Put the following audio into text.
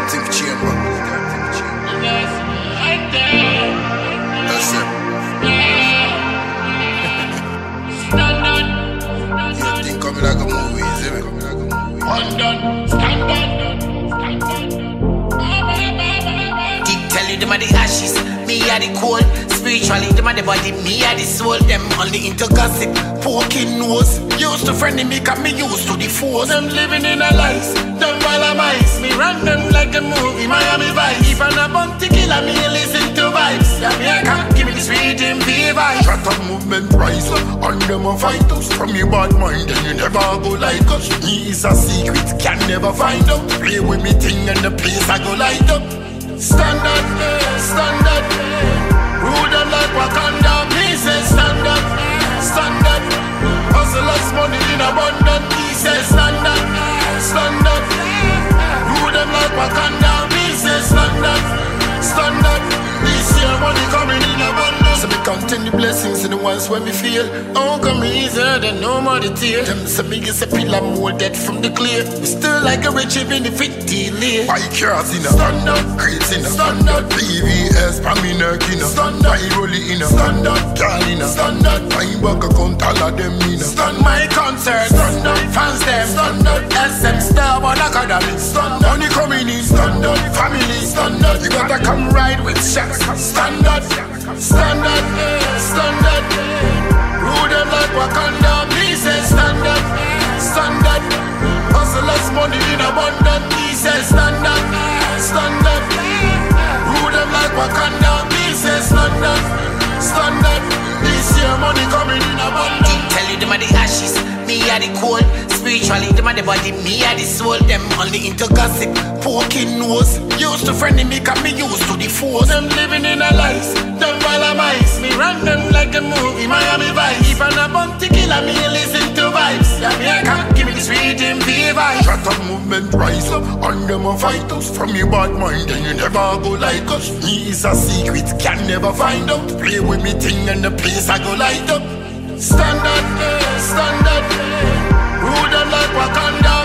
Radioactive chamber. That's it. You think coming like a movie, is it? Tell you them are the ashes, me are the cold. Spiritually, them are the body, me are the soul. Them only into gossip, poking nose. Used to friend me, cause me used to the force. Them living in a lies, them valamize. Me run them like a movie, Miami Vice. If I'm a bounty killer, me listen to vibes. Yeah, me I can't give me this rhythm, vibe. Shut up movement rise up, and them a fight us. From your bad mind, then you never go like us. Me is a secret, can never find out. Play with me thing and the place I go light up. Standard, standard. Rule them like Wakanda. Me say standard, standard. Hustlers money in abundance. Me say standard, standard. Rule them like Wakanda. Me say standard, standard. This year money coming in abundance. So me counting the blessings and the ones when me feel. Oh, come easier than no more the tear. Them say me is a pillar more dead from the clear. We still like a rich benefit delay. Buy cars in a standard, crates in a standard, PVS, Pamina Kina, standard, Rolly in a standard, Gal in a standard, Pine Buck account, all of them in a standard. My concert, standard, fans them, standard, SM Star, One Academy, standard, money coming in, standard, family, standard, you gotta come ride with shots, standard, standard, standard, rule them like Wakanda, please say standard, standard, hustlers money in abundance, please say standard, standard, rule them like Wakanda, please say standard, standard, this year money coming in abundance. Tell you them are the ashes, me are the cold. Spiritually, them are the body, me are the soul. Them only into gossip, poking nose. Used to friend me, cause me used to the force. Them living in a lies, them valamize. Me run them like a movie, Miami Vice. If I'm a bounty killer, me listen to vibes. Yeah, me I can't give me this rhythm, vibe. Shut up movement rise up, and them a fight us. From your bad mind, then you never go like us. Me is a secret, can never find out. Play with me thing and the place I go light up. Standard, standard. Rule them like Wakanda.